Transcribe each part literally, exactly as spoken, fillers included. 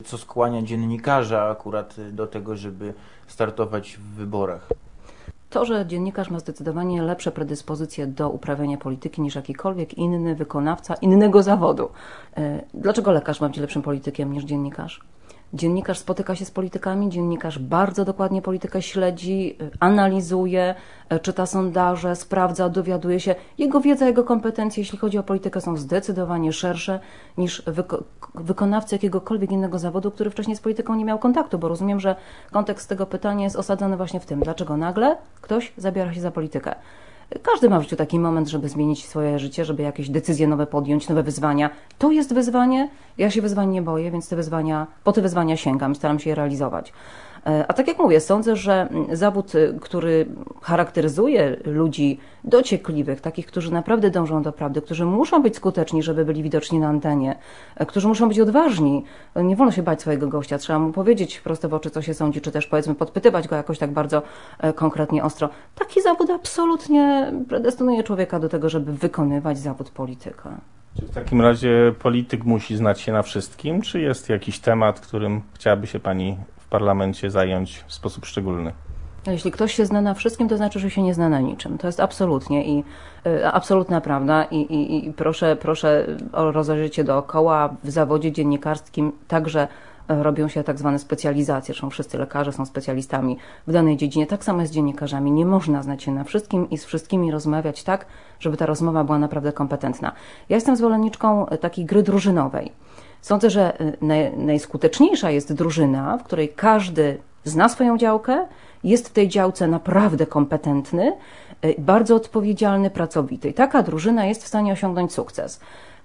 co skłania dziennikarza akurat do tego, żeby startować w wyborach? To, że dziennikarz ma zdecydowanie lepsze predyspozycje do uprawiania polityki niż jakikolwiek inny wykonawca innego zawodu. Dlaczego lekarz ma być lepszym politykiem niż dziennikarz? Dziennikarz spotyka się z politykami, dziennikarz bardzo dokładnie politykę śledzi, analizuje, czyta sondaże, sprawdza, dowiaduje się. Jego wiedza, jego kompetencje, jeśli chodzi o politykę, są zdecydowanie szersze niż wyko wykonawcy jakiegokolwiek innego zawodu, który wcześniej z polityką nie miał kontaktu, bo rozumiem, że kontekst tego pytania jest osadzony właśnie w tym, dlaczego nagle ktoś zabiera się za politykę. Każdy ma w życiu taki moment, żeby zmienić swoje życie, żeby jakieś decyzje nowe podjąć, nowe wyzwania. To jest wyzwanie, ja się wyzwań nie boję, więc te wyzwania, po te wyzwania sięgam i staram się je realizować. A tak jak mówię, sądzę, że zawód, który charakteryzuje ludzi dociekliwych, takich, którzy naprawdę dążą do prawdy, którzy muszą być skuteczni, żeby byli widoczni na antenie, którzy muszą być odważni. Nie wolno się bać swojego gościa, trzeba mu powiedzieć prosto w oczy, co się sądzi, czy też powiedzmy podpytywać go jakoś tak bardzo konkretnie, ostro. Taki zawód absolutnie predestynuje człowieka do tego, żeby wykonywać zawód polityka. Czy w takim razie polityk musi znać się na wszystkim, czy jest jakiś temat, którym chciałaby się Pani w parlamencie zająć w sposób szczególny? Jeśli ktoś się zna na wszystkim, to znaczy, że się nie zna na niczym. To jest absolutnie i y, absolutna prawda i, i, i proszę, proszę o rozejrzeć się dookoła. W zawodzie dziennikarskim także robią się tak zwane specjalizacje, zresztą wszyscy lekarze są specjalistami w danej dziedzinie. Tak samo jest z dziennikarzami. Nie można znać się na wszystkim i z wszystkimi rozmawiać tak, żeby ta rozmowa była naprawdę kompetentna. Ja jestem zwolenniczką takiej gry drużynowej. Sądzę, że naj, najskuteczniejsza jest drużyna, w której każdy zna swoją działkę, jest w tej działce naprawdę kompetentny, bardzo odpowiedzialny, pracowity. I taka drużyna jest w stanie osiągnąć sukces.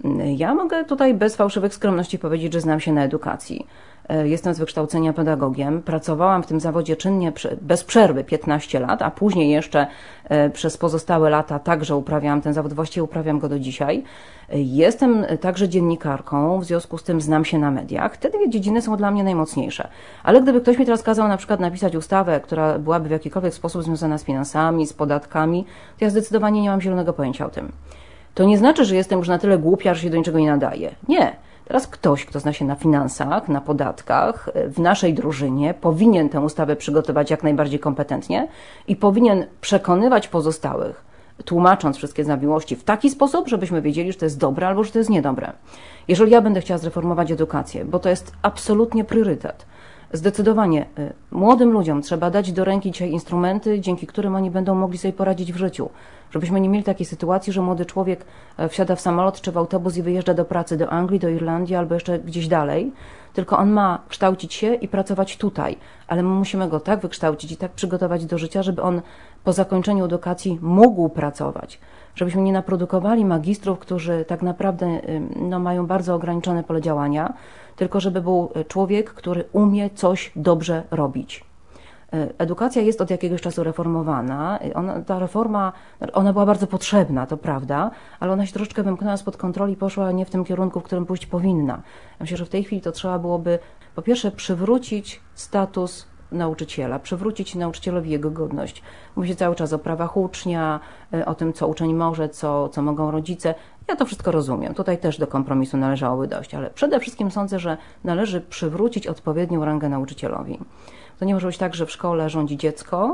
Ja mogę tutaj bez fałszywych skromności powiedzieć, że znam się na edukacji. Jestem z wykształcenia pedagogiem, pracowałam w tym zawodzie czynnie bez przerwy piętnaście lat, a później jeszcze przez pozostałe lata także uprawiałam ten zawód, właściwie uprawiam go do dzisiaj. Jestem także dziennikarką, w związku z tym znam się na mediach. Te dwie dziedziny są dla mnie najmocniejsze. Ale gdyby ktoś mi teraz kazał na przykład napisać ustawę, która byłaby w jakikolwiek sposób związana z finansami, z podatkami, to ja zdecydowanie nie mam zielonego pojęcia o tym. To nie znaczy, że jestem już na tyle głupia, że się do niczego nie nadaje. Nie. Teraz ktoś, kto zna się na finansach, na podatkach, w naszej drużynie powinien tę ustawę przygotować jak najbardziej kompetentnie i powinien przekonywać pozostałych, tłumacząc wszystkie zawiłości w taki sposób, żebyśmy wiedzieli, że to jest dobre albo że to jest niedobre. Jeżeli ja będę chciała zreformować edukację, bo to jest absolutnie priorytet, zdecydowanie młodym ludziom trzeba dać do ręki dzisiaj instrumenty, dzięki którym oni będą mogli sobie poradzić w życiu. Żebyśmy nie mieli takiej sytuacji, że młody człowiek wsiada w samolot czy w autobus i wyjeżdża do pracy do Anglii, do Irlandii albo jeszcze gdzieś dalej, tylko on ma kształcić się i pracować tutaj, ale my musimy go tak wykształcić i tak przygotować do życia, żeby on po zakończeniu edukacji mógł pracować. Żebyśmy nie naprodukowali magistrów, którzy tak naprawdę no, mają bardzo ograniczone pole działania, tylko żeby był człowiek, który umie coś dobrze robić. Edukacja jest od jakiegoś czasu reformowana. Ona, ta reforma, ona była bardzo potrzebna, to prawda, ale ona się troszeczkę wymknęła spod kontroli i poszła nie w tym kierunku, w którym pójść powinna. Ja myślę, że w tej chwili to trzeba byłoby po pierwsze przywrócić status nauczyciela, przywrócić nauczycielowi jego godność. Mówi się cały czas o prawach ucznia, o tym, co uczeń może, co, co mogą rodzice. Ja to wszystko rozumiem. Tutaj też do kompromisu należałoby dojść, ale przede wszystkim sądzę, że należy przywrócić odpowiednią rangę nauczycielowi. To nie może być tak, że w szkole rządzi dziecko.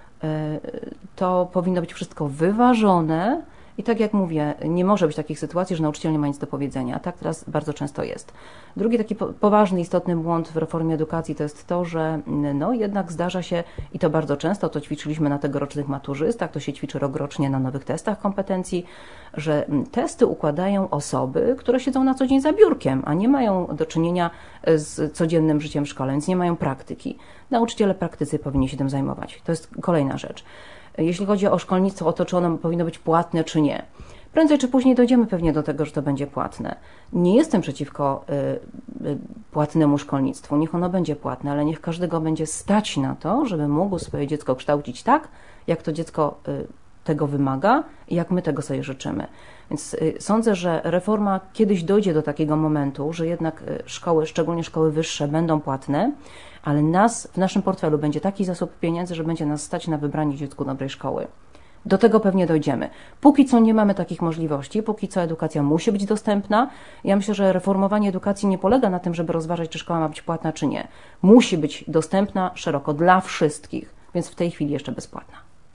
To powinno być wszystko wyważone i tak jak mówię, nie może być takich sytuacji, że nauczyciel nie ma nic do powiedzenia. Tak teraz bardzo często jest. Drugi taki poważny, istotny błąd w reformie edukacji to jest to, że no jednak zdarza się, i to bardzo często, to ćwiczyliśmy na tegorocznych maturzystach, to się ćwiczy rokrocznie na nowych testach kompetencji, że testy układają osoby, które siedzą na co dzień za biurkiem, a nie mają do czynienia z codziennym życiem w szkole, więc nie mają praktyki. Nauczyciele praktycy powinni się tym zajmować. To jest kolejna rzecz. Jeśli chodzi o szkolnictwo, o to, czy ono powinno być płatne, czy nie. Prędzej czy później dojdziemy pewnie do tego, że to będzie płatne. Nie jestem przeciwko y, y, płatnemu szkolnictwu, niech ono będzie płatne, ale niech każdego będzie stać na to, żeby mógł swoje dziecko kształcić tak, jak to dziecko y, tego wymaga i jak my tego sobie życzymy. Więc y, sądzę, że reforma kiedyś dojdzie do takiego momentu, że jednak y, szkoły, szczególnie szkoły wyższe, będą płatne, ale nas, w naszym portfelu będzie taki zasób pieniędzy, że będzie nas stać na wybranie dziecku dobrej szkoły. Do tego pewnie dojdziemy. Póki co nie mamy takich możliwości, póki co edukacja musi być dostępna. Ja myślę, że reformowanie edukacji nie polega na tym, żeby rozważać, czy szkoła ma być płatna, czy nie. Musi być dostępna szeroko dla wszystkich, więc w tej chwili jeszcze bezpłatna.